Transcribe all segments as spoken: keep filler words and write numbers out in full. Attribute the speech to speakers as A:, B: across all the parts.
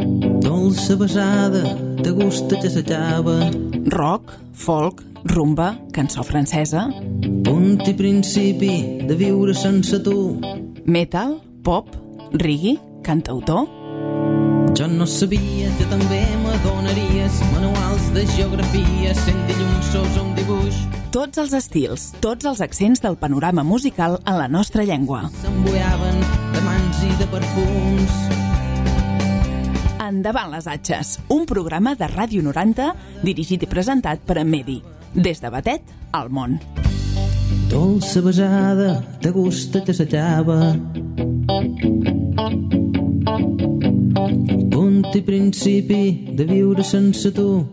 A: Dolça besada, de gust que s'acaba.
B: Rock, folk, rumba, cançó francesa.
A: Punt i principi de viure sense tu.
B: Metal, pop, reggae, cantautor.
A: Jo no sabia que també m'adonaries manuals de geografia, cent dilluns un dibuix.
B: Tots els estils, tots els accents del panorama musical en la nostra llengua.
A: S'embuiaven de mans i de perfums.
B: Endavant les atxes, un programa de Ràdio noranta dirigit i presentat per en Medi. Des de Batet al món.
A: Dolça besada, de gust que s'acaba. Punt i principi de viure sense tu.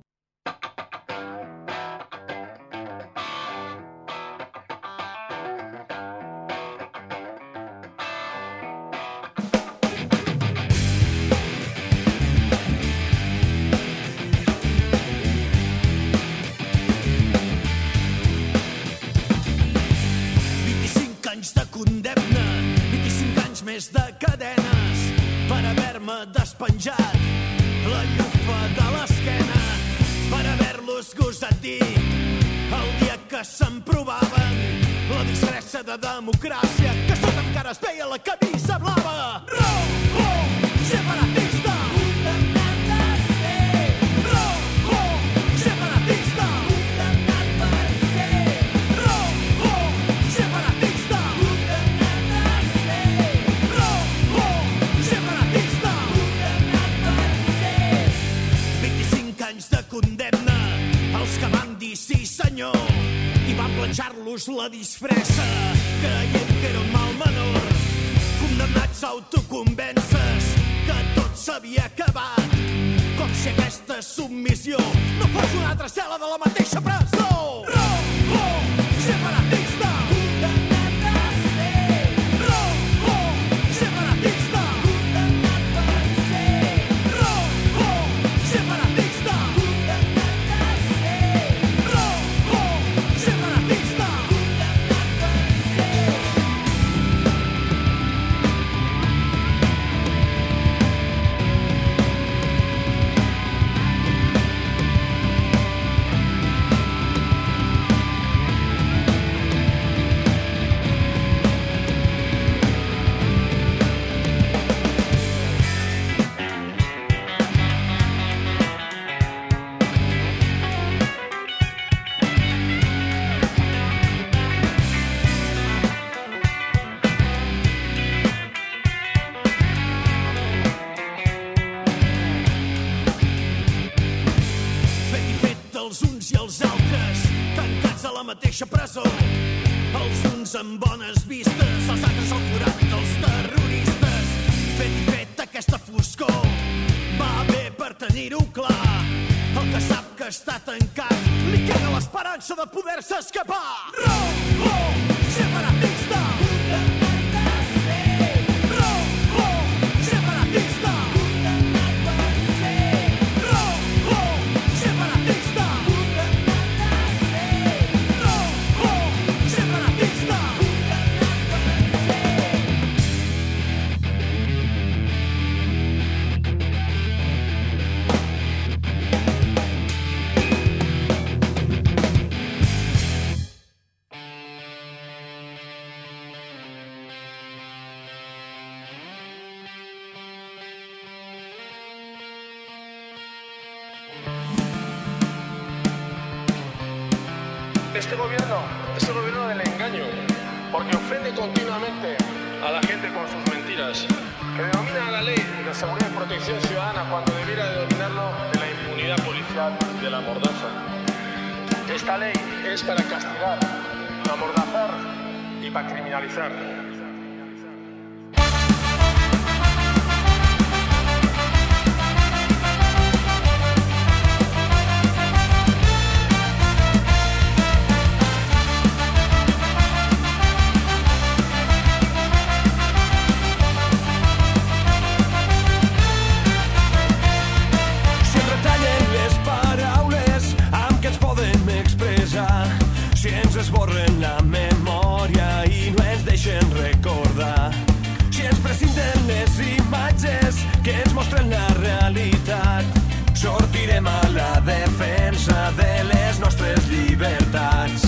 C: La disfressa, creient que era un mal menor. Condemnats a autoconvèncer que tot s'havia acabat, com si aquesta submissió no fos una altra cel·la de la mateixa presó. Rojo, separatista, condemnat a ser. Rojo, separatista, condemnat per ser. Rojo, separatista, condemnat a ser. Rojo, separatista. Presó. Els uns amb bones vistes, els altres al forat dels terroristes. Fet i fet aquesta foscor va bé per tenir-ho clar. El que sap que està tancat li queda l'esperança de poder-se escapar. Rojo, separatista, condemnat a ser. Rojo, separatista, condemnat per ser. Rojo, separatista, condemnat a ser.
D: Este gobierno es el gobierno del engaño, porque ofende continuamente a la gente con sus mentiras, que denomina a la ley de seguridad y protección ciudadana cuando debiera denominarlo de la impunidad policial y de la mordaza. Esta ley es para castigar, para amordazar y para criminalizar.
C: Esborren la memòria i no ens deixen recordar. Si ens presenten les imatges que ens mostren la realitat, sortirem a la defensa de les nostres llibertats.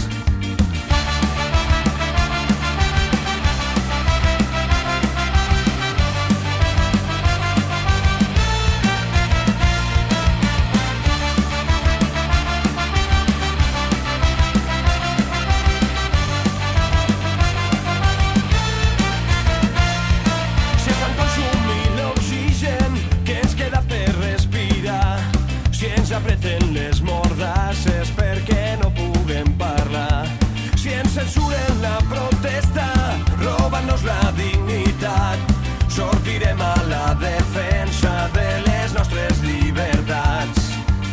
C: Apreten les mordasses perquè no puguem parlar. Si ens censuren la protesta, robant-nos la dignitat, sortirem a la defensa de les nostres llibertats.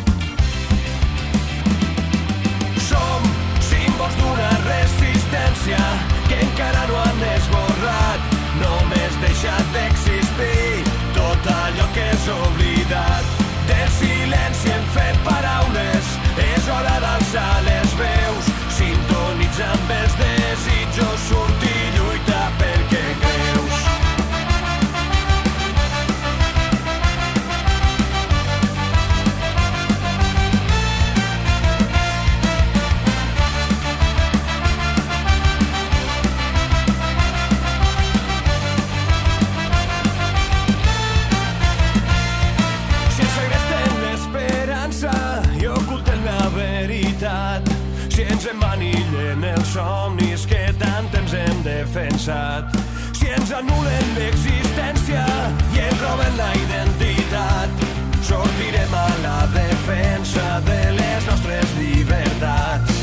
C: Som símbols d'una resistència que encara no han esborrat, només deixat d'existir tot allò que és oblidat. Del silenci hem fet paraules, és hora d'alçar les veus, sintonitzar amb els desitjos, sortir i lluitar pel que creus. Si ens emmanillen els somnis que tant temps hem defensat, si ens anulen l'existència i ens roben la identitat, sortirem a la defensa de les nostres llibertats.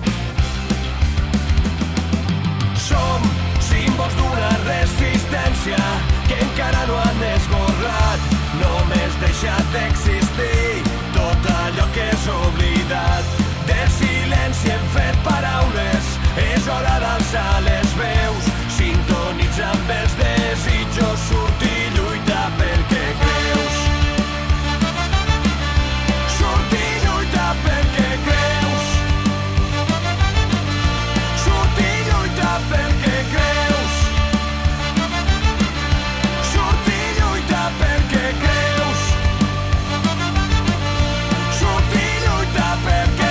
C: Som símbols d'una resistència que encara no han esborrat, només deixat d'existir tot allò que és oblidat. Del silenci hem fet paraules, és hora d'alçar les veus, sintonitzar amb els desitjos, sortir i lluitar pel que creus. Sortir i lluitar pel que creus. Sortir i lluitar pel que creus. Sortir i lluitar pel que creus. Sortir i lluitar pel que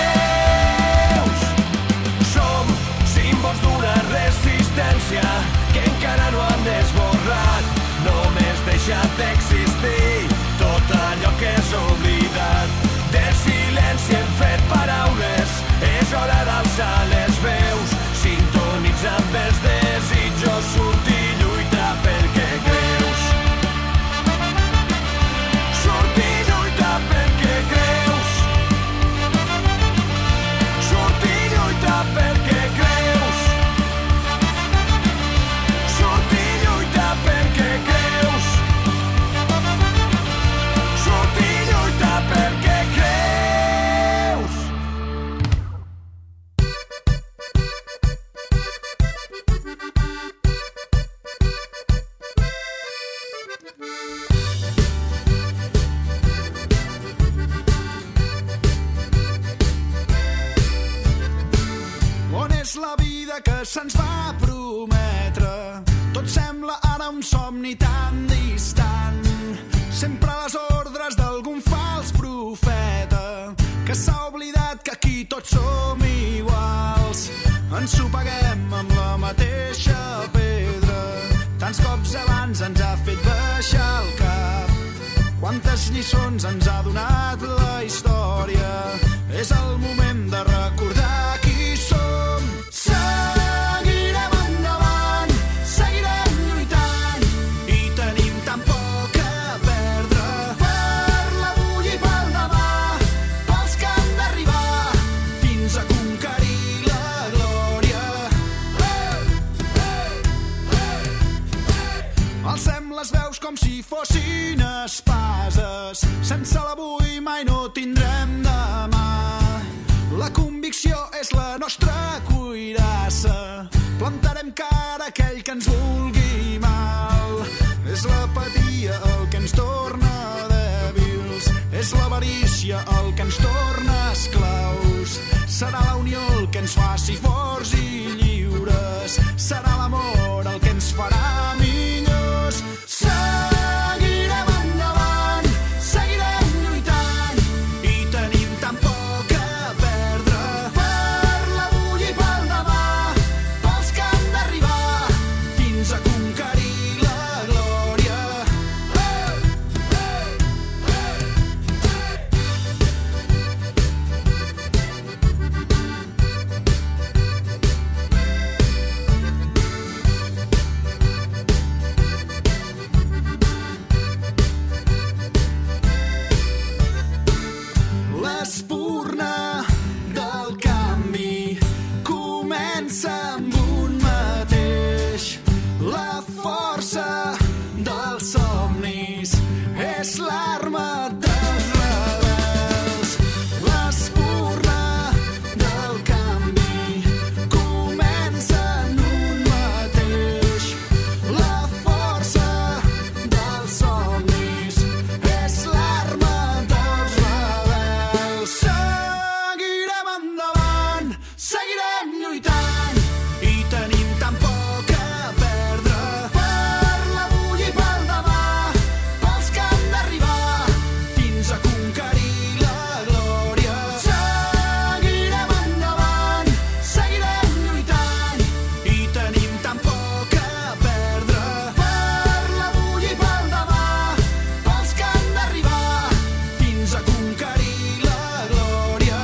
C: resistència que encara no han esborrat, només deixat d'existir tot allò que és oblidat. Del silenci hem fet paraules, és hora d'alçar les veus, sintonitzar amb els desitjos, sortir i lluitar pel que creus. Sortir i lluitar pel que creus. Sortir i lluitar pel que creus. Se'ns va prometre, tot sembla ara un somni tan distant. Sempre a les ordres d'algun fals profeta que s'ha oblidat que aquí tots som iguals. Ens ho paguem amb la mateixa pedra. Tants cops abans ens ha fet baixar el cap. Quantes lliçons ens ha donat la història. És el moment de recordar qui som. Seguirem endavant, seguirem lluitant i tenim tan poc a perdre. Per l'avui i pel demà, pels que han d'arribar fins a conquerir la glòria. Alcem les veus com si fossin espases. Sense l'avui mai no tindrem demà. La convicció és la nostra cuirassa. Plantarem cara a aquell que ens vulgui mal. És l'apatia el que ens torna dèbils. És l'avarícia el que ens torna esclaus. Serà la unió el que ens faci forts i lliures. Serà l'amor el que ens farà millors. Seguirem endavant, seguirem lluitant és l'arma dels rebels. L'espurna del canvi comença en un mateix. La força dels somnis és l'arma dels rebels. Seguirem endavant, seguirem lluitant i tenim tan poc a perdre per l'avui i pel demà, pels que han d'arribar fins a conquerir la glòria. Seguirem endavant, seguirem lluitant i tenim tan poc a perdre per l'avui i pel demà, pels que han d'arribar fins a conquerir la glòria.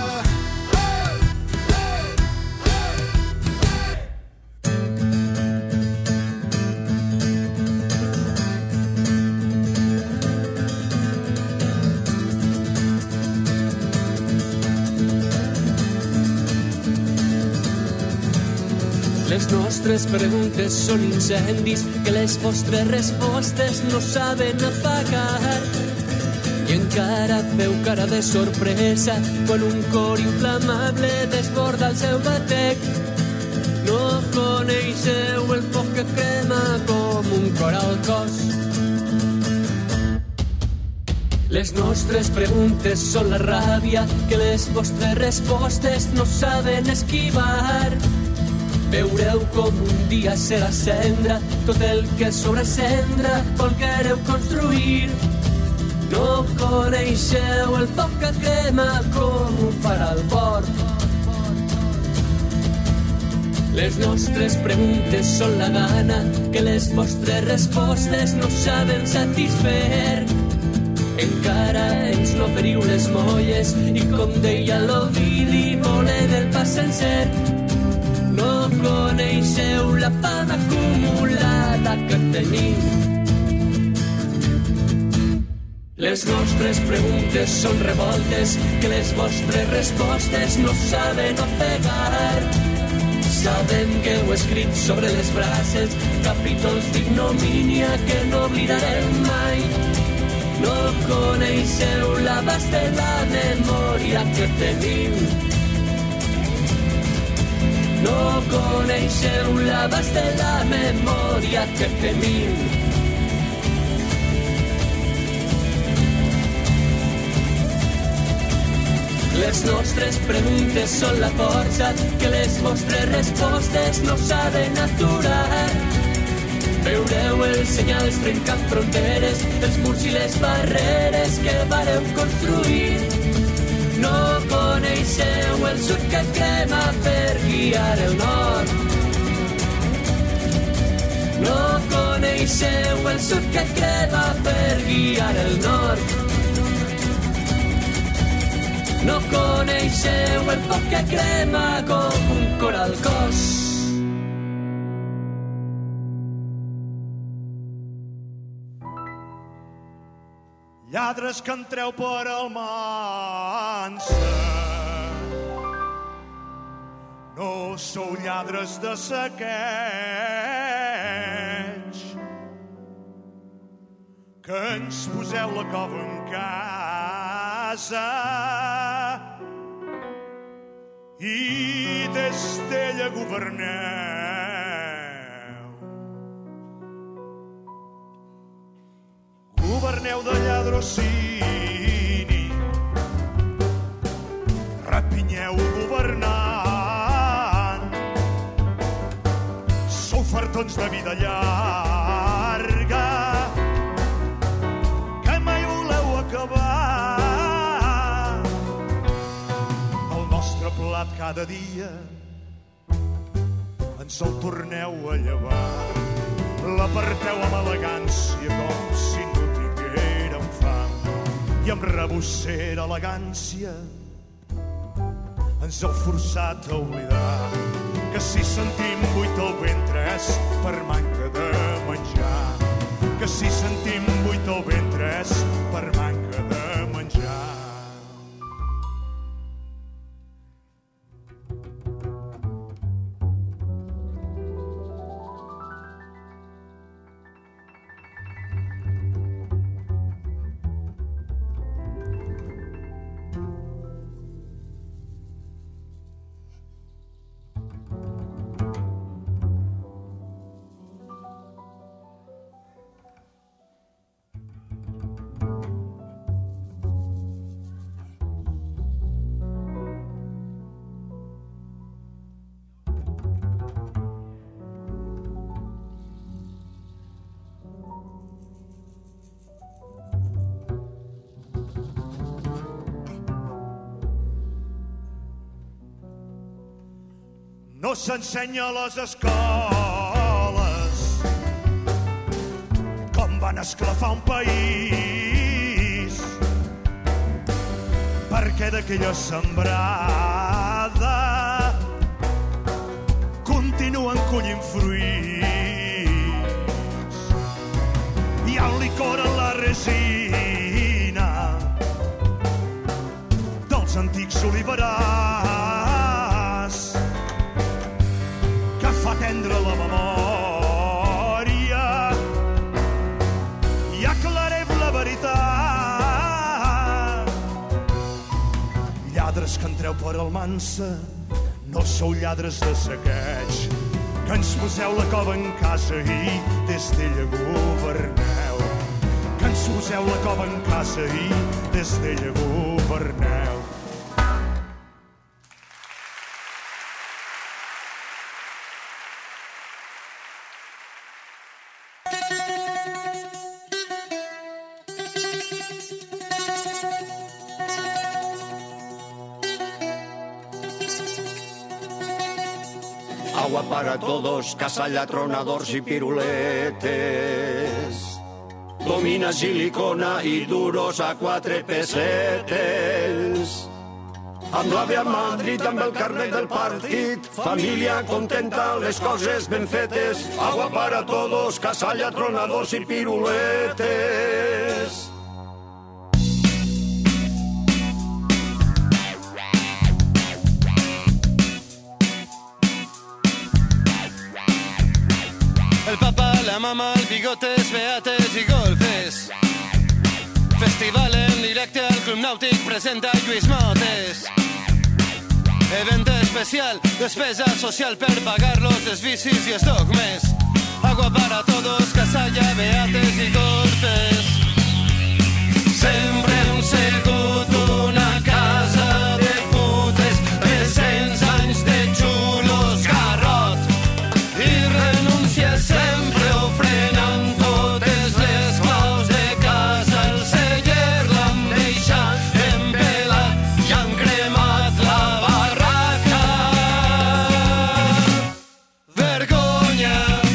E: Les nostres preguntes són incendis que les vostres respostes no saben apagar. I encara feu cara de sorpresa quan un cor inflamable desborda el seu batec. No coneixeu el foc que crema com un cor al cos. Les nostres preguntes són la ràbia que les vostres respostes no saben esquivar. Veureu com un dia serà cendra tot el que sobre cendra volguereu construir. No coneixeu el foc que crema com un far al port. Les nostres preguntes són la gana que les vostres respostes no saben satisfer. Encara ens n'oferiu les molles i, com deia l'Ovidi, volem el pa sencer. No coneixeu la fama acumulada que tenim. Les nostres preguntes són revoltes que les vostres respostes no saben ofegar. Sabem que heu escrit sobre les brases capítols d'ignomínia que no oblidarem mai. No coneixeu l'abast de la memòria que tenim. No coneixeu l'abast de la memòria que tenim. Les nostres preguntes són la força que les vostres respostes no saben aturar. Veureu els senyals trencant fronteres, els murs i les barreres que vareu construir. No coneixeu el sud que crema per guiar el nord. No coneixeu el sud que crema per guiar el nord. No coneixeu el foc que crema com un cor al cos.
C: Lladres que entreu per el mansa, no sou lladres de saqueig, que ens poseu la cova en casa i des d'ella governeu. Governeu de lladrocini, rapinyeu governant, sou fartons de vida llarga, que mai voleu acabar. El nostre plat cada dia ens el torneu a llevar. L'aparteu amb elegància com si no tinguérem fam, i amb rebossera elegància ens heu forçat a oblidar que si sentim buit el ventre és per manca de menjar, que si sentim buit el ventre és per manca de menjar. no s'ensenya a les escoles com van esclafar un país, perquè d'aquella sembrada continuen collint fruits. Hi ha un licor en la resina dels antics oliverars que fa tendre la memòria i aclarem la veritat. Lladres que entreu per Almansa, no sou lladres de saqueig, que ens poseu la cova en casa i des d'ella governeu. Que ens poseu la cova en casa i des d'ella governeu.
F: Agua para todos, casalla, tronadors i piruletes. Domina silicona i duros a quatre pessetes. Amb l'àvia Madrid, amb el carnet del partit, família contenta, les coses ben fetes. Agua para todos, casalla, tronadors i piruletes.
G: El papa, la mama, el bigotes, beates i golfes. Festival en directe al Club Nàutic presenta Lluís Motes. Event especial, despesa social per pagar-los els vicis i els dogmes. Agua para todos, casalla, beates i golfes. Sempre hem sigut una casa de putes, tres-cents anys de xulos garrot. I renuncia sempre ofrenant totes les claus de casa. El celler l'han deixat empelat i han cremat la barraca. Vergonya,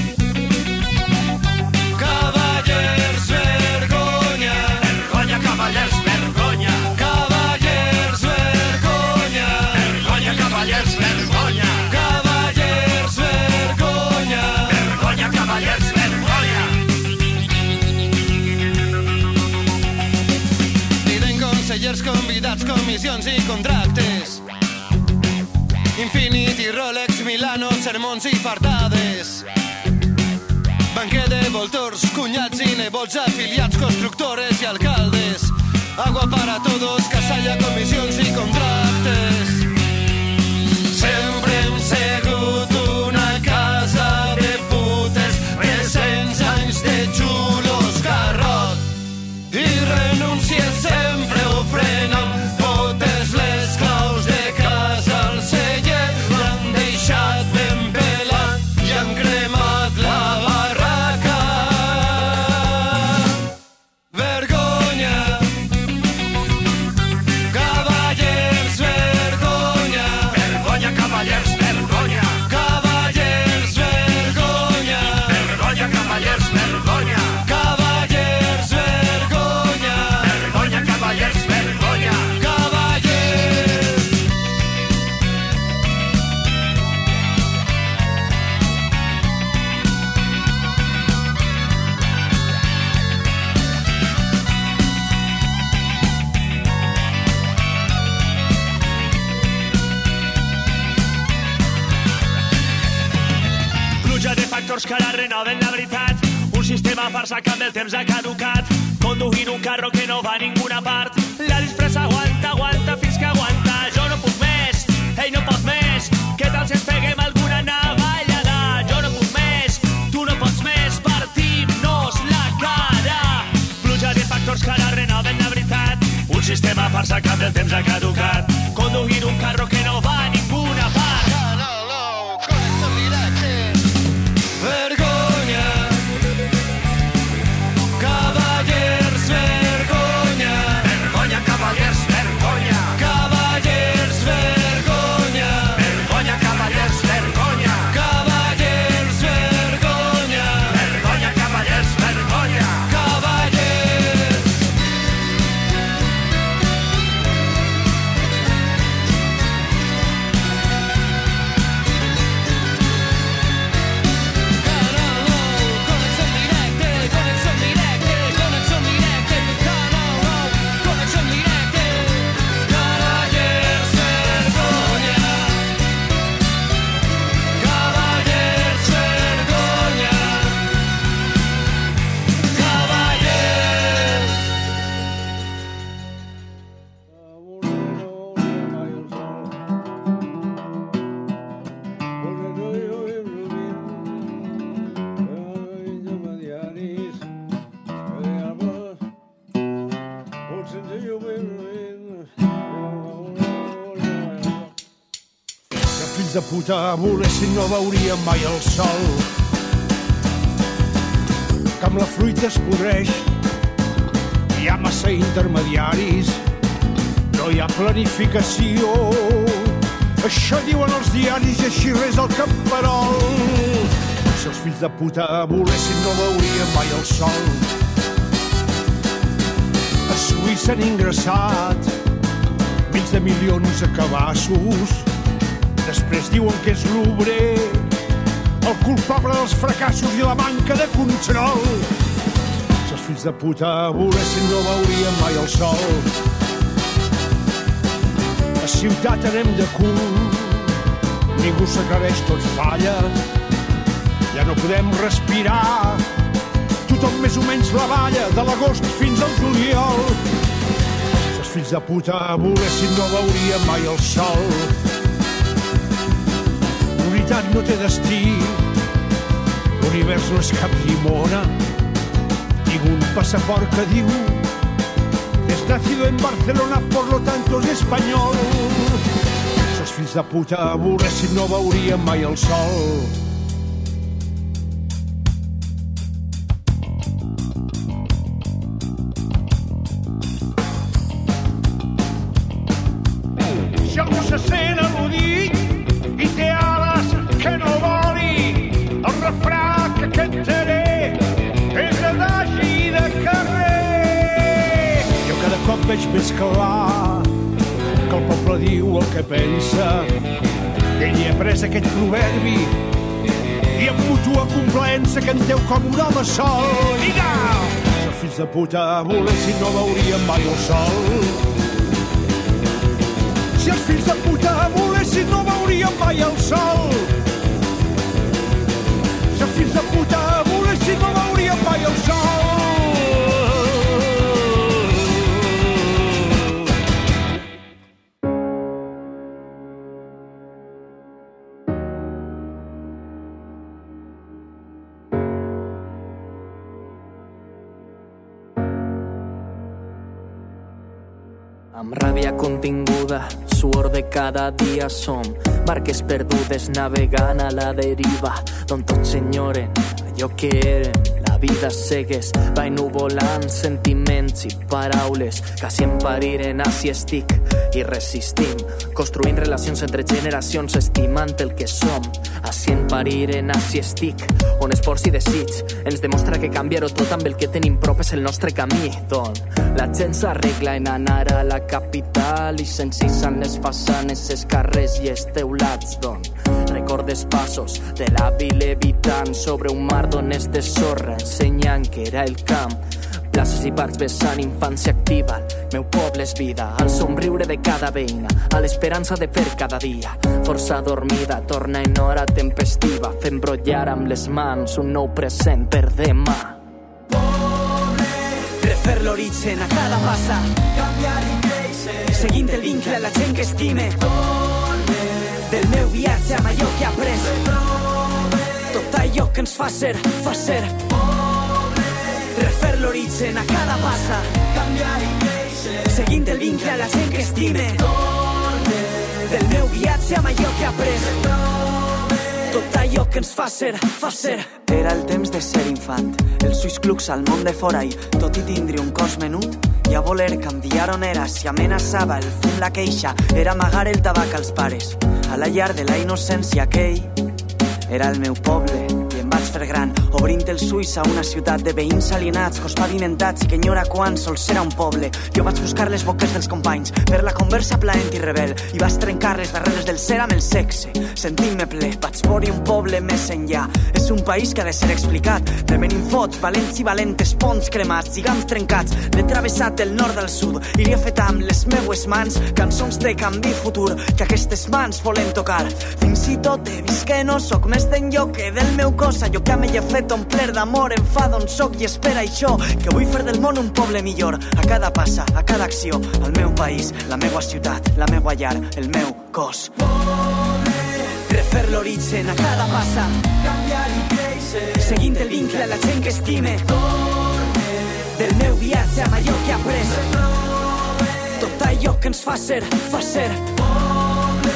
G: cavallers, vergonya.
C: Vergonya, cavallers, vergonya.
G: Cavallers, vergonya.
C: Vergonya, cavallers, vergonya.
G: Cavallers, vergonya.
C: Vergonya, cavallers, vergonya.
G: Piden consellers, convidats, comissions i contractes. Infinity, Rolex, Milano, sermons i fartades. Banquer de voltors, cunyats i nebots, afiliats, constructores i alcaldes. Agua para todos, casalla, comissions i contractes. Sempre hem sigut una casa de putes, tres-cents anys de xulos garrot. I renuncia sempre ofrenant totes les claus de casa. El celler l'han deixat ben pelat i han cremat la barraca. Vergonya, cavallers, vergonya.
C: Vergonya, cavallers, vergonya.
G: Cavallers, vergonya.
C: Vergonya, cavallers, vergonya.
G: Cavallers, vergonya.
C: Vergonya, cavallers, vergonya.
G: Cavallers.
C: Pluja de factors que ara renoven la veritat. Un sistema farsa que amb el temps ha caducat. Conduint un carro que no va a ninguna part. La disfressa aguanta, aguanta fins que aguanta. Jo no puc més, ell no pot més. Què tal si ens peguem alguna navallada? Jo no puc més, tu no pots més. Partim-nos la cara. Pluja de factors que ara renoven la veritat. Un sistema farsa que amb el temps ha caducat. Conduint un carro que no va a ninguna part.
G: Vergonya, cavallers, vergonya.
C: Vergonya, cavallers, vergonya.
G: Cavallers, vergonya.
C: Vergonya, cavallers, vergonya.
F: fills de puta volessin no veuríem mai el sol. Que amb la fruita es podreix, hi ha massa intermediaris, no hi ha planificació. Això diuen els diaris i així res el camperol. Si els fills de puta volessin no veuríem mai el sol. A Suïssa han ingressat mig de milions a cabassos. Després diuen que és l'obrer el culpable dels fracassos i la manca de control. Si els fills de puta volessin no veuríem mai el sol. A ciutat anem de cul, ningú s'aclareix, tot falla. Ja no podem respirar, tothom més o menys la balla de l'agost fins al juliol. Si els fills de puta volessin no veuríem mai el sol. L'unitat no té destí, l'univers no és cap llimona. Tinc un passaport que diu es nacido en Barcelona, por lo tanto es español. Si els fills de puta volessin no veuríem mai el sol. Si algú se sent al·ludit i té ales que no voli, el refrà que cantaré és adagi de carrer. Jo cada cop veig més clar que el poble diu el que pensa, que ell hi ha pres aquest proverbi i amb mútua complaença canteu com un home sol. Vinga! Si els fills de puta volessin no veuríem mai el sol. Si els fills de puta volessin no veuríem mai el sol. Si els fills de puta volessin no veuríem mai el sol.
H: Amb ràbia continguda, suor de cada dia som barques perdudes navegant a la deriva, d'on tots s'enyoren allò que eren. La vida segueix, va ennuvolant sentiments i paraules que si em pariren així estic i resistim, construint relacions entre generacions, estimant el que som. Així en pariren, així estic, on esforç i desig ens demostra que canviar-ho tot amb el que tenim prop és el nostre camí, d'on la gent s'arregla en anar a la capital i s'encisen les façanes, els carrers i els teulats, d'on recordes passos de l'avi levitant sobre un mar d'on és de sorra, ensenyant que era el camp. Places i parcs vessant infància activa, el meu poble és vida, al somriure de cada veïna, a l'esperança de fer cada dia. Força dormida, torna en hora tempestiva, fent brollar amb les mans un nou present per demà.
I: Refer l'origen a cada passa, canviar i créixer, seguint el vincle a la gent que estime. Del meu viatge amb allò que he après, tot allò que ens fa ser, fa ser. Refer l'origen a cada passa, canviar i créixer, seguint el vincle a la gent que estime. Del meu viatge amb allò que he après, tot allò que ens fa ser, fa ser.
J: Era el temps de ser infant, els ulls clucs al món de fora i, tot i tindre un cos menut, i a voler canviar on era, si amenaçava el fum la queixa, era amagar el tabac als pares. A la llar de la innocència aquell era el meu poble, i em vaig fer gran, obrint els ulls a una ciutat de veïns alienats, cos pavimentats i que enyora quan sols era un poble. Jo vaig buscar les boques dels companys per la conversa plaent i rebel, i vaig trencar les barreres del ser amb el sexe. Sentint-me ple, vaig veure un poble més enllà. És un país que ha de ser explicat, revenint fots, valents i valentes, ponts cremats, lligams trencats. L'he travessat del nord al sud i li he fet amb les meues mans cançons de canvi futur que aquestes mans volen tocar. Fins i tot he vist que no sóc més d'enlloc que del meu cos, allò que m'he fet omplir d'amor, enfada on soc i espera això, que vull fer del món un poble millor, a cada passa, a cada acció, el meu país, la meua ciutat, la meua llar, el meu cos.
I: Refer l'origen a cada passa, canviar i créixer, seguint el vincle a la gent que estime. Del meu viatge amb allò que he après, tot allò que ens fa ser, fa ser.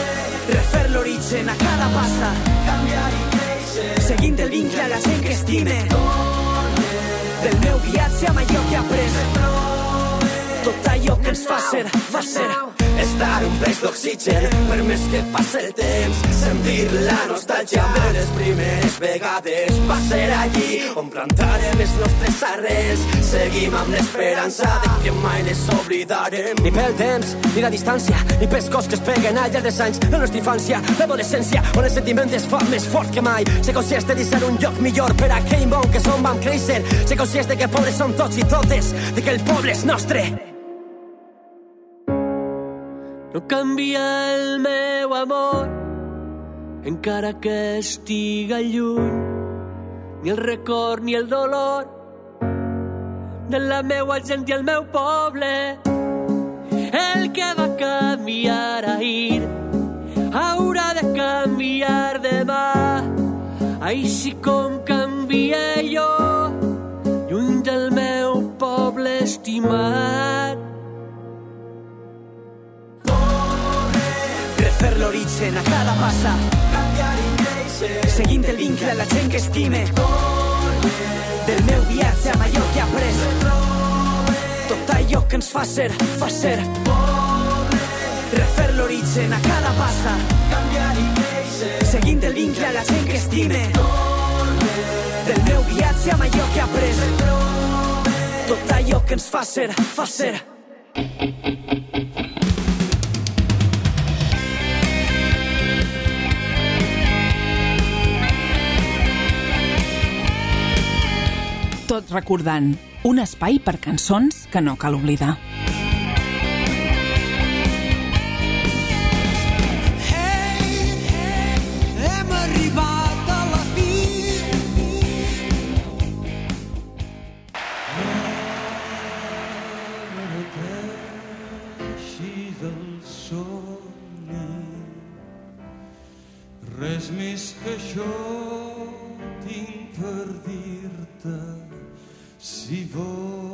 I: refer l'origen a cada passa, canviar i créixer, seguint el vincle a la gent que estime, del meu viatge amb allò que he après, tot allò que ens fa ser, fa ser.
G: Estar un peix d'oxigen, per més que passe el temps, sentir la nostàlgia de les primeres vegades. Va ser allí on plantarem els nostres arrels, seguim amb l'esperança de que mai les oblidarem.
K: Ni pel temps, ni la distància, ni pels cos que es peguen al llarg dels anys, la nostra infància, l'adolescència, on el sentiment es fa més fort que mai. Ser conscients de ser un lloc millor per a aquell món que som vam créixer, ser conscients de que pobres som tots i totes, de que el poble és nostre.
E: No canvia el meu amor, encara que estiga lluny, ni el record ni el dolor de la meua gent i el meu poble. El que va canviar ahir haurà de canviar demà, així com canvié jo, lluny del meu poble estimat.
I: Fer l'origen a cada passa, canviar i créixer, seguint el vincle a la gent que estime, del meu viatge amb allò que he après, tot allò que ens fa ser, fa ser. Refer l'origen a cada passa, canviar i créixer, seguint el vincle a la gent que estime, del meu viatge amb allò que he après, tot allò que ens fa ser, fa ser.
B: Tot recordant, un espai per cançons que no cal oblidar.
L: Hey, hey, hem arribat a la fi.
M: Així del somni, res més que això tinc per dir-te. Si vols,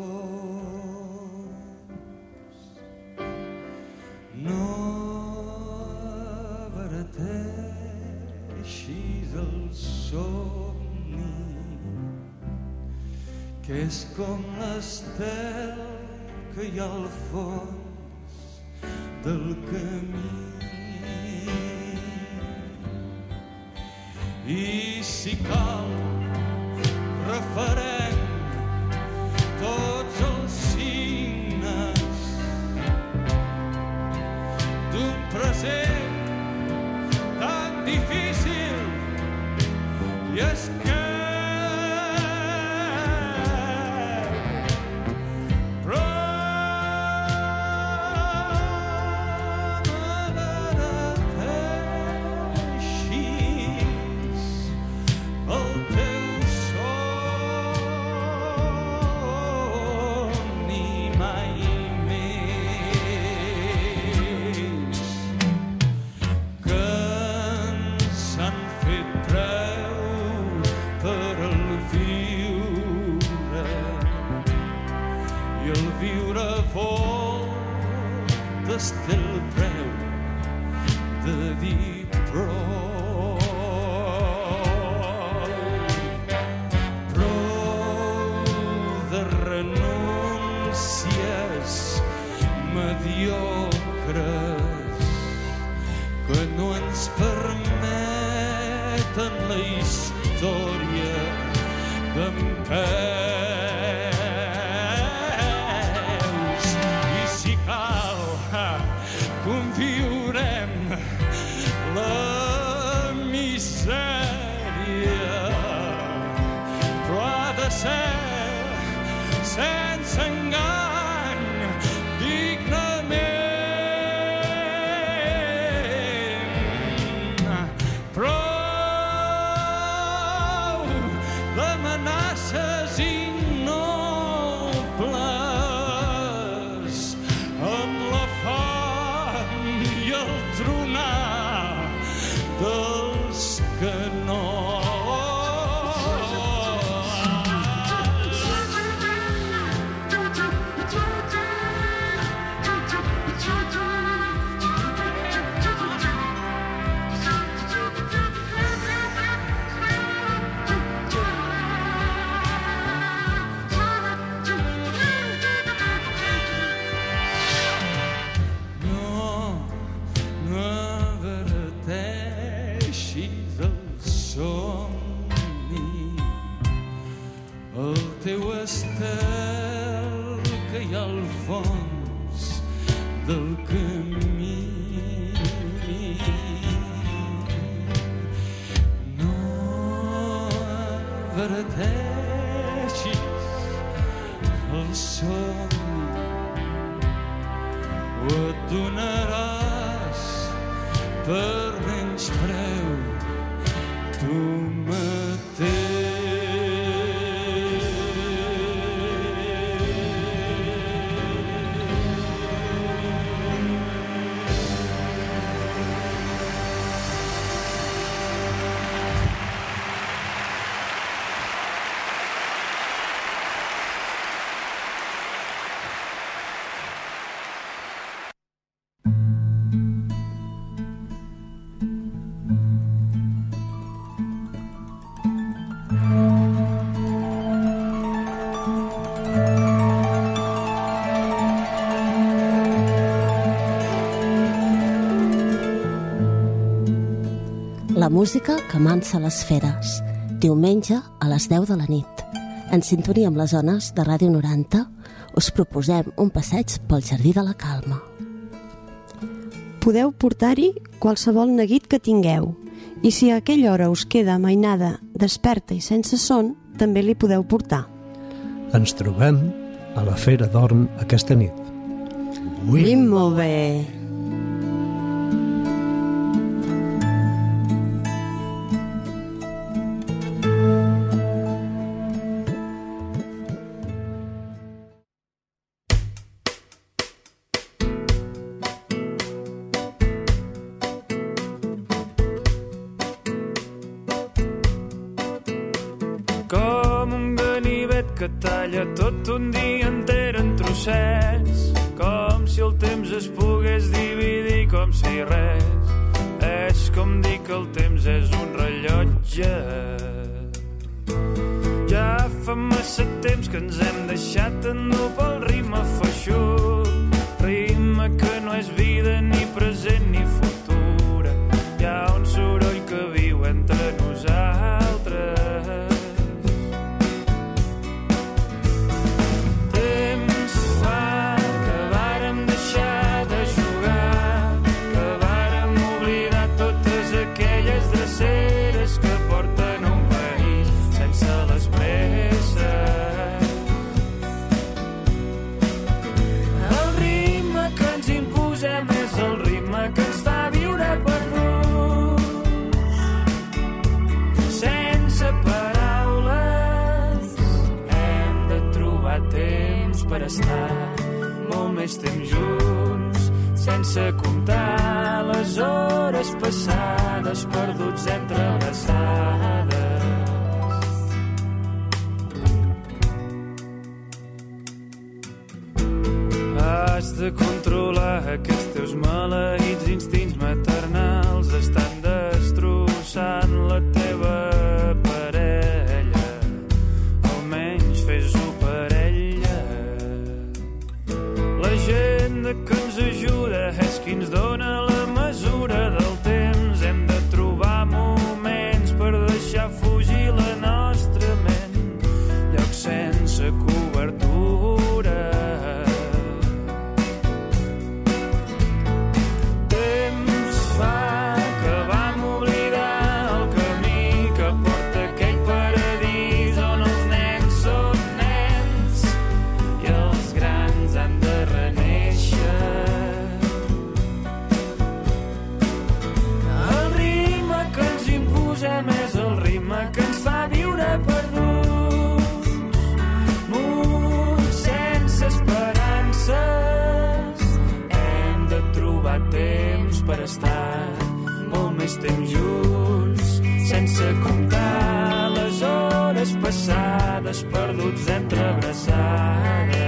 M: no abarateixis el somni, que és com l'estel que hi ha al fons del camí. I si cal, refarem tots els signes d'un present tan difícil, i és que té el preu de dir prou. Prou de renúncies mediocres que no ens permeten la història d'en peus. I si cal, conviurem la misèria, però ha de ser sense engany, dignament. Prou d'amenaces injustes fons del camí. No adverteixis el somni o et donaràs per menys preu tu mateix.
N: La música que amansa les feres, diumenge a les deu de la nit. En sintonia amb les ones de Ràdio noranta, us proposem un passeig pel Jardí de la Calma.
O: Podeu portar-hi qualsevol neguit que tingueu, i si a aquella hora us queda amainada, desperta i sense son, també li podeu portar.
P: Ens trobem a la Fera d'Orn aquesta nit.
O: Ui, molt bé!
Q: Com un ganivet que talla tot un dia enter en trossets, com si el temps es pogués dividir com si res. És com dir que el temps és un rellotge. Ja fa massa temps que ens hem deixat endur pel ritme feixut, ritme que no és vida ni present ni futura. Hi ha un soroll que viu entre nosaltres. Per estar molt més temps junts, sense comptar les hores passades perduts entre abraçades. Has de controlar aquests teus maleïts instints maternals, estan destrossant la teva parella, almenys fes-ho per ella. La gent que ens ajuda és qui ens dona la mesura del temps. Hem de trobar moments per deixar fugir la nostra ment, llocs sense cobertura. Temps fa que vam oblidar el camí que porta a aquell paradís on els nens són nens i els grans han de és el ritme que ens fa viure perduts, muts sense esperances. Hem de trobar temps per estar molt més temps junts, sense comptar les hores passades perduts entre abraçades.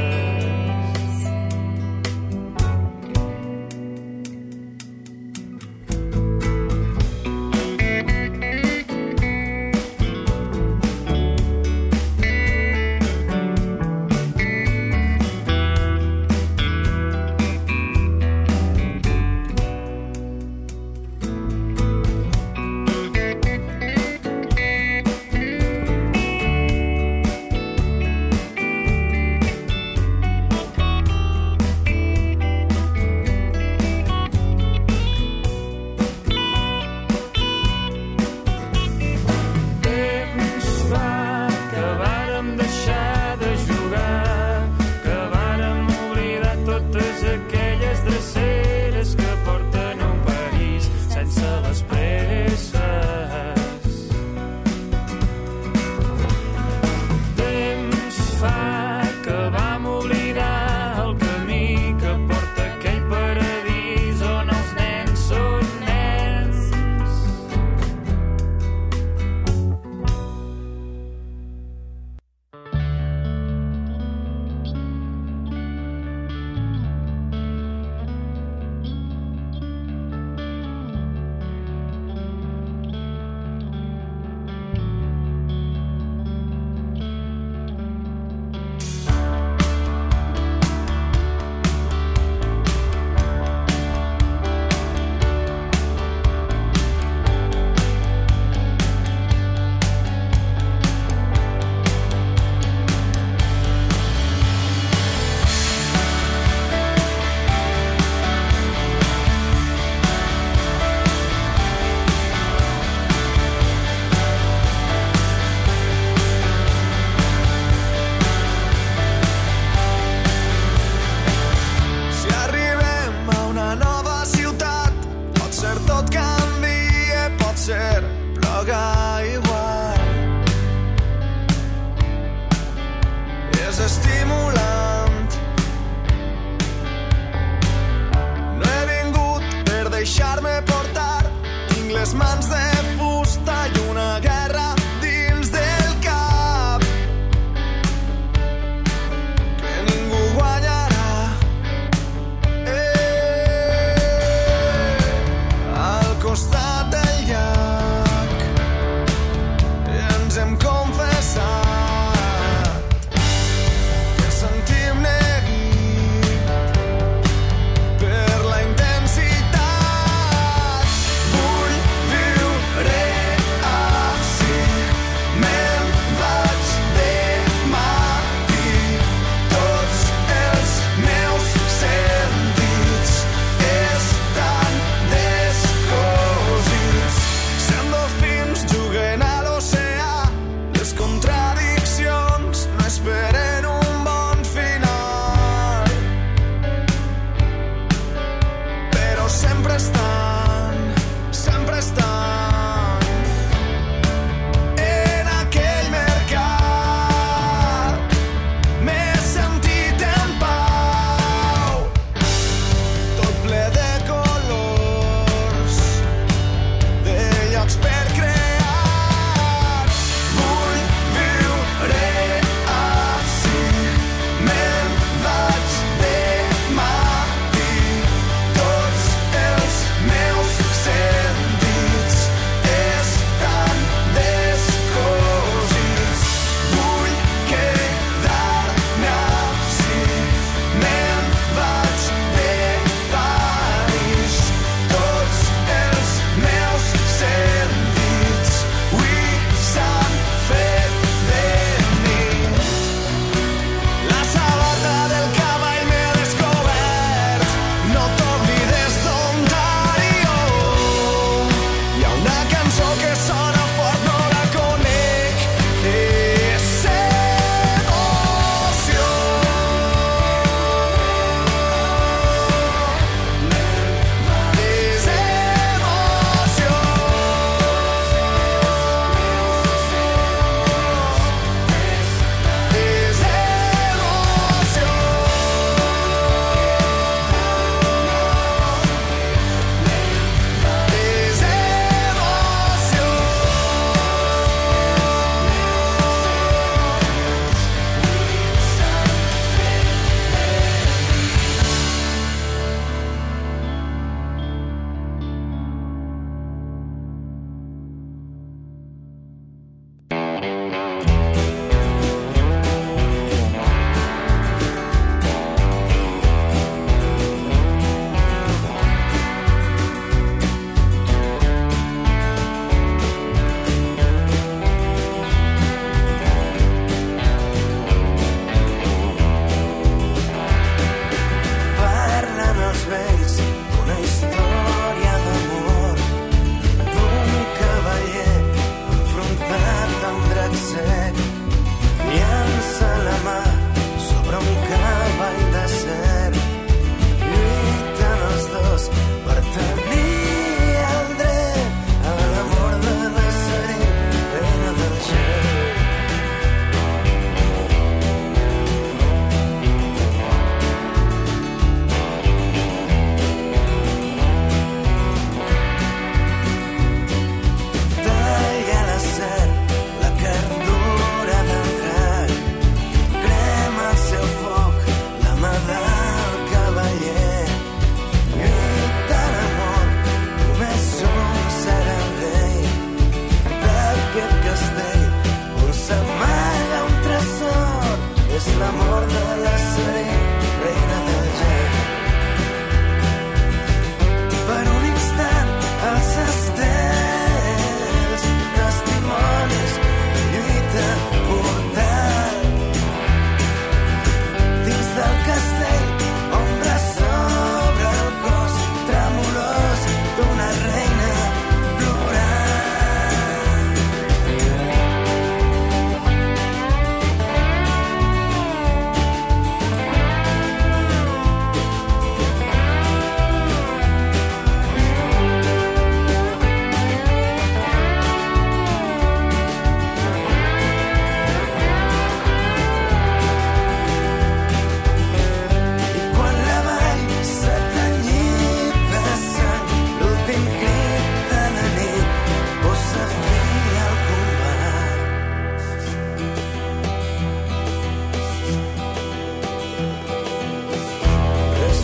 R: deixar-me portar. Tinc les mans de fusta i una guerra dins del cap que ningú guanyarà. Eh, al costat del llac ens hem confessat que sentim neguit per la intensitat. Vull viure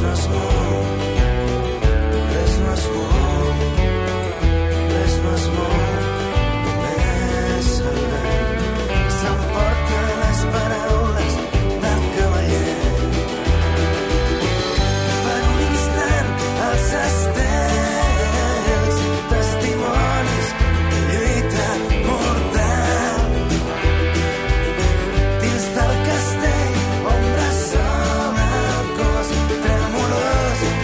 S: no es mou, res no es mou, res no es mou, només el vent s'emporta les paraules del cavaller. Per un instant els estels, testimonis de lluita mortal. Dins del castell, ombres sobre el cos, tremolors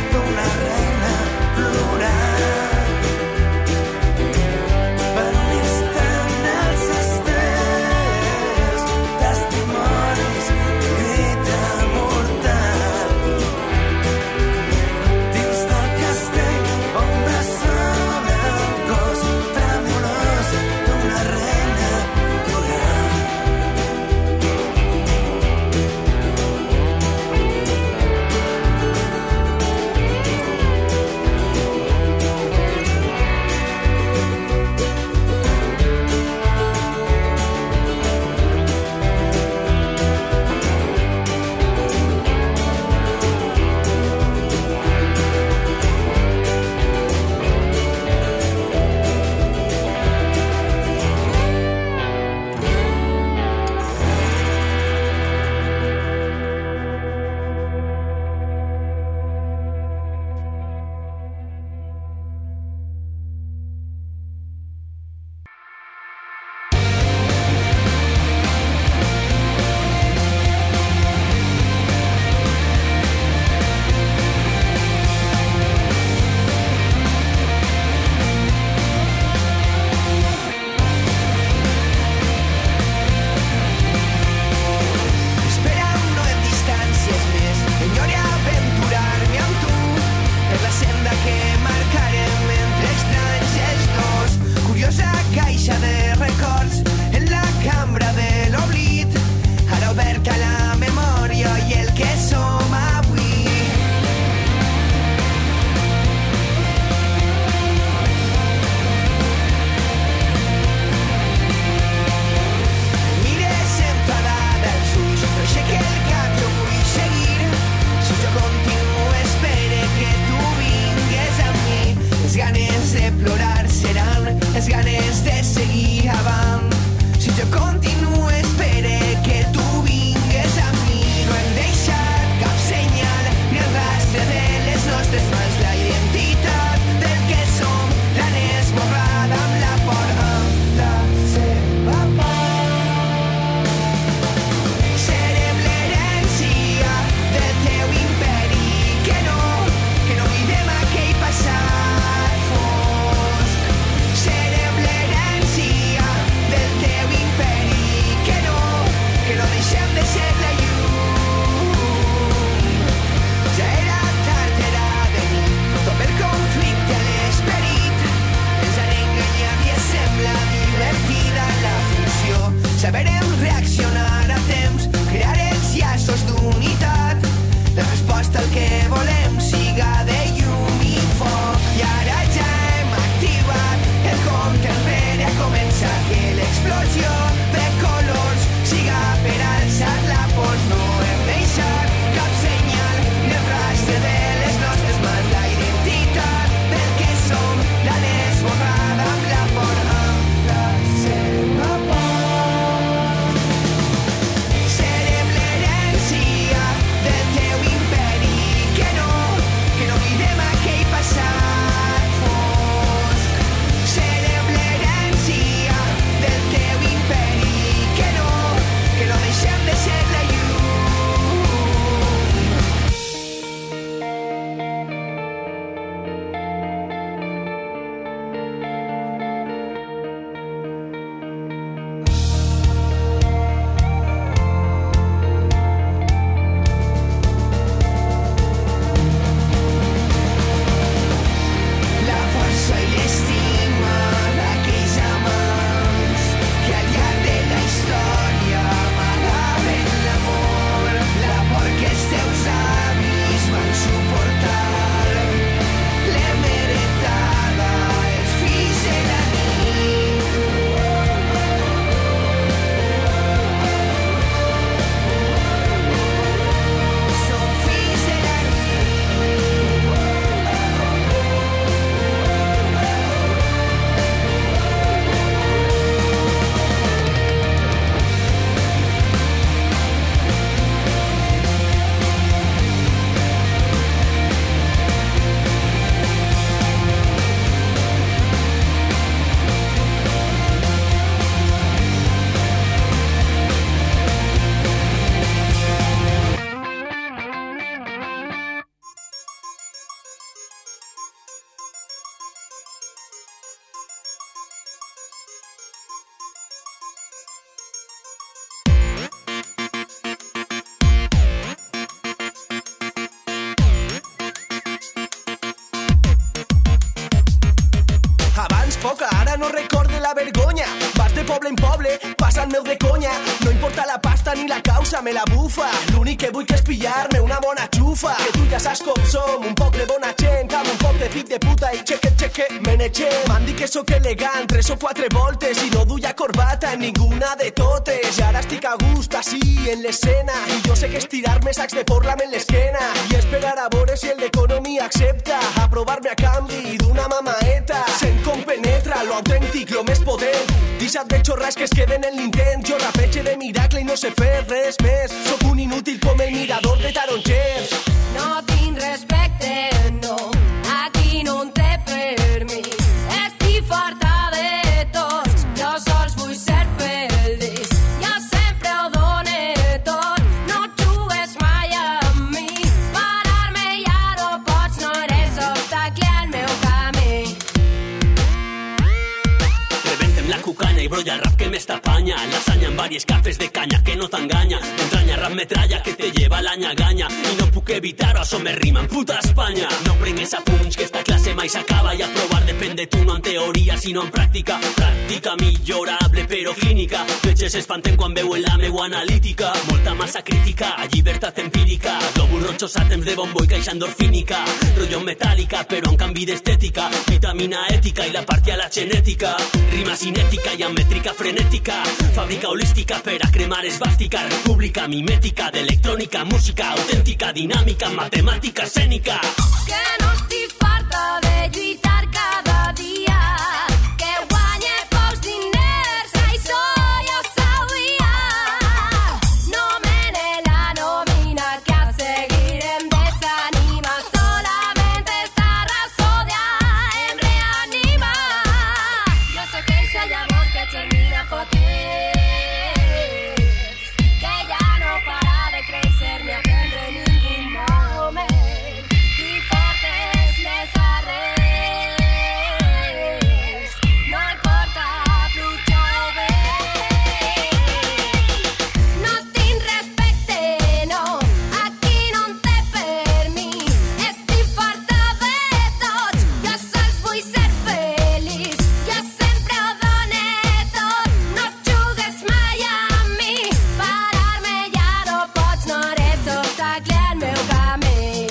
T: foca, ara no recorde la vergonya. Vas de poble en poble, passant-me-ho de conya. No importa la pasta ni la causa, me la bufa. L'únic que vull que és pillar-me una bona xufa. Que tu ja saps com som, un poc de bona gent, amb un poc de fill de puta i xeque, xeque, menege. M'han dit que sóc elegant, tres o quatre voltes, i no duia corbata en ninguna de totes. I ara estic a gust, així, en l'escena, i jo sé que estirar-me sacs de porlam en l'esquena. I esperar a veure si el d'economia accepta aprovar-me a canvi d'una mamaeta. Sent com penetra lo autèntic, lo més potent. Deixa't de xorras que es queden en l'intent. Jo rapeige de miracle i no sé fer res més. Sóc un inútil com el mirador de tarongers.
U: No tinc respecte, no, aquí no en té per mi. Estic farta de tots, jo sols vull ser feliç. Jo sempre ho done tot, no jugues mai amb mi. Parar-me ja no pots, no eres obstacle al meu camí.
E: Reventem la cucanya i brolla el rap que m'estapanya. Lasaña en varias capes de caña que no t'enganya. Entraña rap metralla que te lleva la ñagaña. I no puc evitar-ho, això me rima en puta Espanya. No prengues a punts que esta classe mai s'acaba. I aprovar depèn de tu, no en teoria sinó en pràctica. Pràctica millorable però clínica. Veig s'espanten quan veuen la meua analítica. Molta massa crítica, llibertat empírica. Glòbul rojos a temps de bombo i caixa endorfínica. Rotllo metàl·lica però en canvi d'estètica. Vitamina ètica i la part a la genètica. Rima cinètica i amb mètrica frenètica. Fàbrica holística per a cremar esbàstica. República mimètica d'electrònica, música autèntica, dinàmica, matemàtica, escènica.
U: Que no estic farta de lluitar cada dia, que guanye pocs diners, això ja ho sabia. No mene la nòmina que a seguir em desanima, solament esta rapsodia em reanima. Jo sé que eixa llavor que germina fotés, que ja no para de créixer ni aprendre ningú moment. I fortes les arrels, no importa pluja o vent. No tinc respecte, no, aquí no en té per mi. Estic farta de tots, jo sols vull ser feliç. Jo sempre ho done tot, no jugues mai amb mi. Parar-me ja no pots, no eres obstacle al meu camí.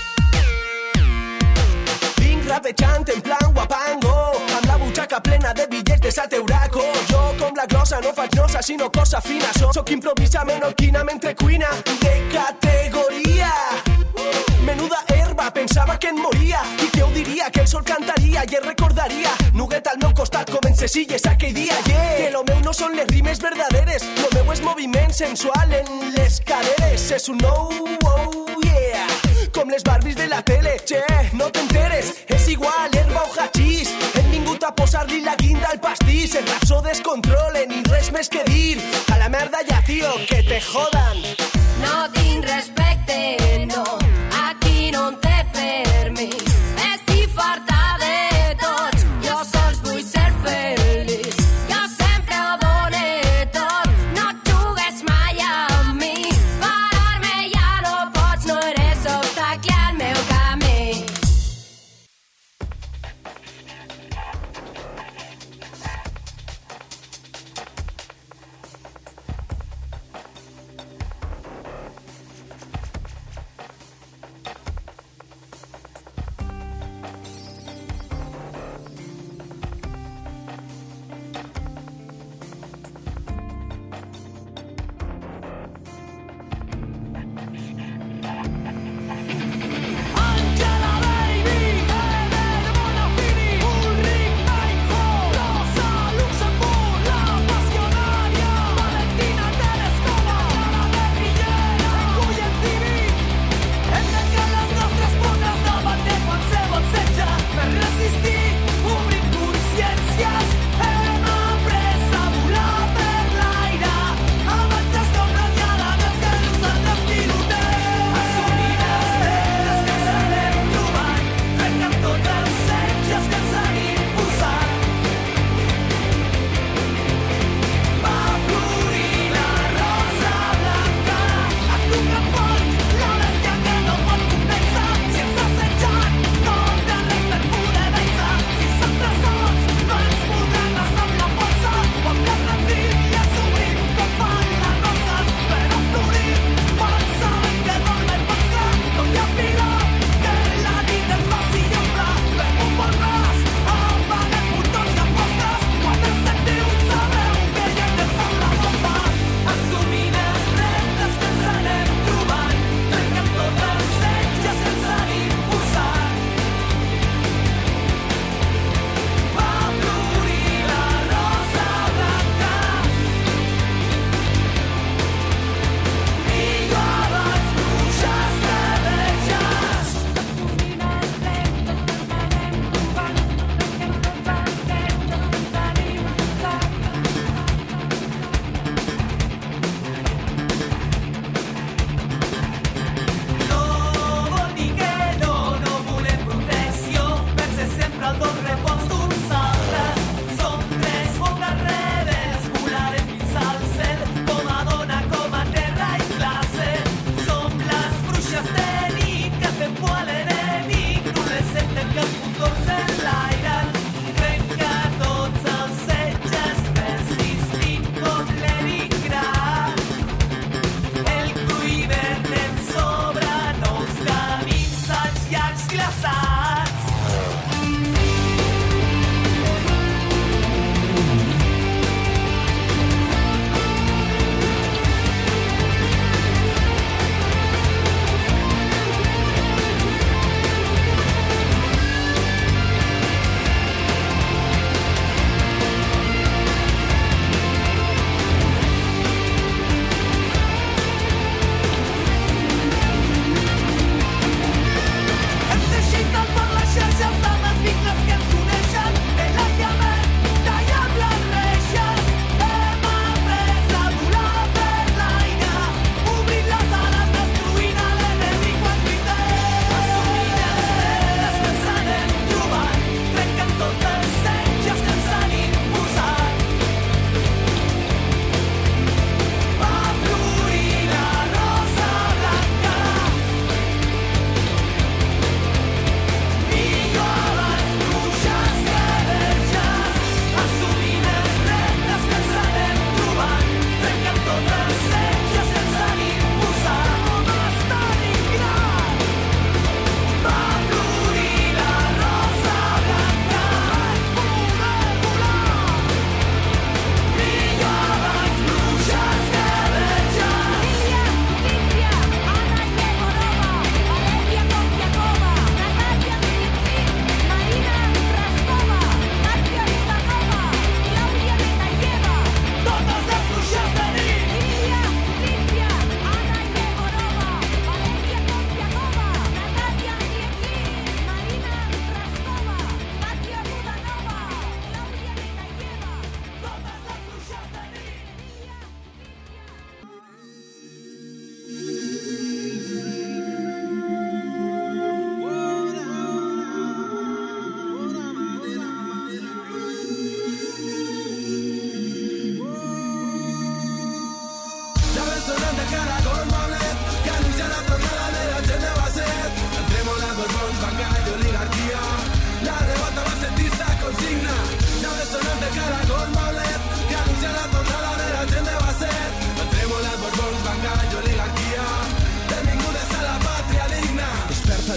T: Vinc rapejant en plan guapango, amb la butxaca plena de bitllets de set euracos. Jo com la glossa no faig nosa sinó cosa fina. Soc, soc improvisa menorquina mentre cuina. De categoria, menuda herba, pensava que en moria. I què ho diria, que el sol cantaria i el recordaria. Nuguet al meu costat com en Cecilles aquell dia, yeah. Que lo meu no són les rimes verdaderes, lo meu és moviment sensual en les caderes. És un nou, oh yeah, com les Barbies de la tele, che, no t'enteres, és igual, herba o hachís. Hem vingut a posar-li la guinda al pastís. Els raps ho descontrolen i res més que dir. A la merda ja, tio, que te jodan.
U: No tinc respecte, no, aquí no en té per mi. Estic farta de tots, jo sols vull ser feliç. Jo sempre ho done tot, no jugues mai amb mi. Parar-me ja no pots, no eres obstacle al meu camí.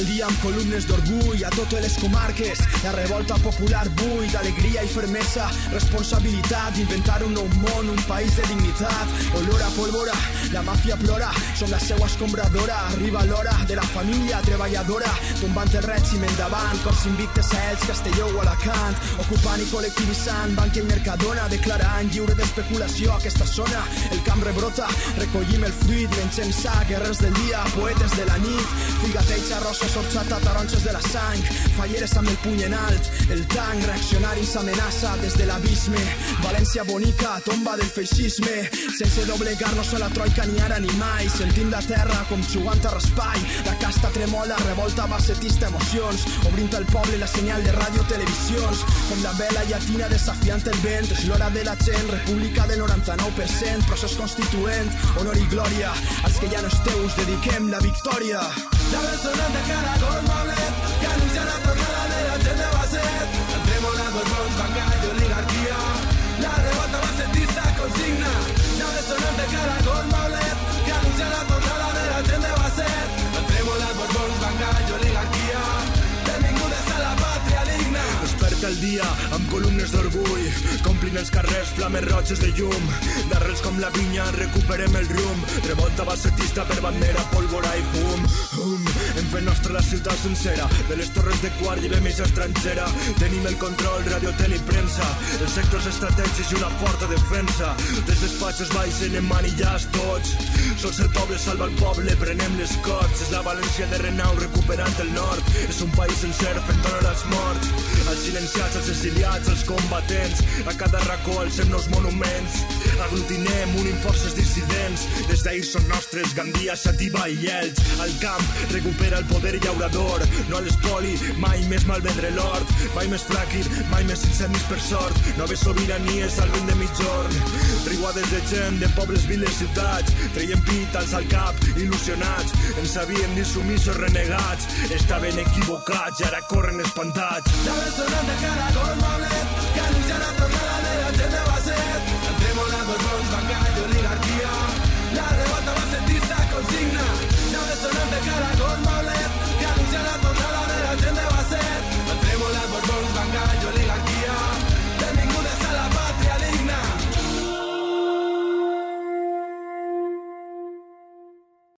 A: dia amb columnes d'orgull a totes les comarques. La revolta popular bull d'alegria i fermesa, responsabilitat d'inventar un nou món, un país de dignitat. Olor a pólvora, la màfia plora, som la seua escombradora. Arriba l'hora de la família treballadora, tombant el règim endavant, cops invictes a Elx, Castelló o Alacant, ocupant i col·lectivitzant Banca i Mercadona, declarant lliure d'especulació aquesta zona. El camp rebrota, recollim el fruit, mengem sa, guerrers del dia, poetes de la nit, figateig, arrossa, sorxata, taronges de la sang, falleres amb el puny en alt, el tanc, reaccionaris amenaça des de l'abisme, València bonica, tomba del feixisme, sense doblegar-nos a la troika ni ara ni mai, sentint la terra com jugant a raspall, la casta tremola, revolta bassetista, emocions, obrint al poble la senyal de ràdio, televisions, com la vela llatina desafiant el vent, és l'hora de la gent, república del noranta-nou per cent, procés constituent, honor i glòria, als que ja no esteu us dediquem la victòria.
S: Ya ves sonante caracol Maulet, que anuncia la tornada de la gent de Basset. Entremos las Borbons, banca y oligarquía, la revolta bassetista consigna. Ya ves sonante caracol Maulet, que anuncia la tornada de la gent de Basset. Entremos las Borbons, banca y oligarquía, benvingudes a la pàtria digna.
A: Desperta el dia amb columnes d'orgull, complint els carrers flames roges de llum, d'arrels com la vinya recuperem el rumb, revolta bassetista per bandera, pólvora i fum. Um, hem fet nostra la ciutat sencera, de les torres de quart llevem eix estrangera, tenim el control, radio, tele i premsa, els sectors estratègics i una forta defensa, des despatxos baixen en manillars tots, sols el poble salva el poble, prenem les corts, és la València de Renau recuperant el nord, és un país sencer fent honor als morts, als silenciats, als exiliats, als combatents, a cada racó alcem nous monuments, aglutinem, unim forces dissidents, des d'ahir són nostres Gandia, Xàtiva i Elx, al camp recupera el poder llaurador, no a l'espoli, mai més malvendre l'hort, mai més fràquil, mai més incendis per sort, noves sobiranies al vent de mitjorn, riuades de gent de pobles, viles, ciutats, treien pit, als al cap, il·lusionats, ens sabien ni sumissos renegats, estaven equivocats i ara corren espantats.
S: Ya ves sonante caracol Maulet, que anuncia la tornada de la gent de Basset. Entremos las Borbons, banca y oligarquía, la revolta bassetista consigna. Ya ves sonante caracol Maulet,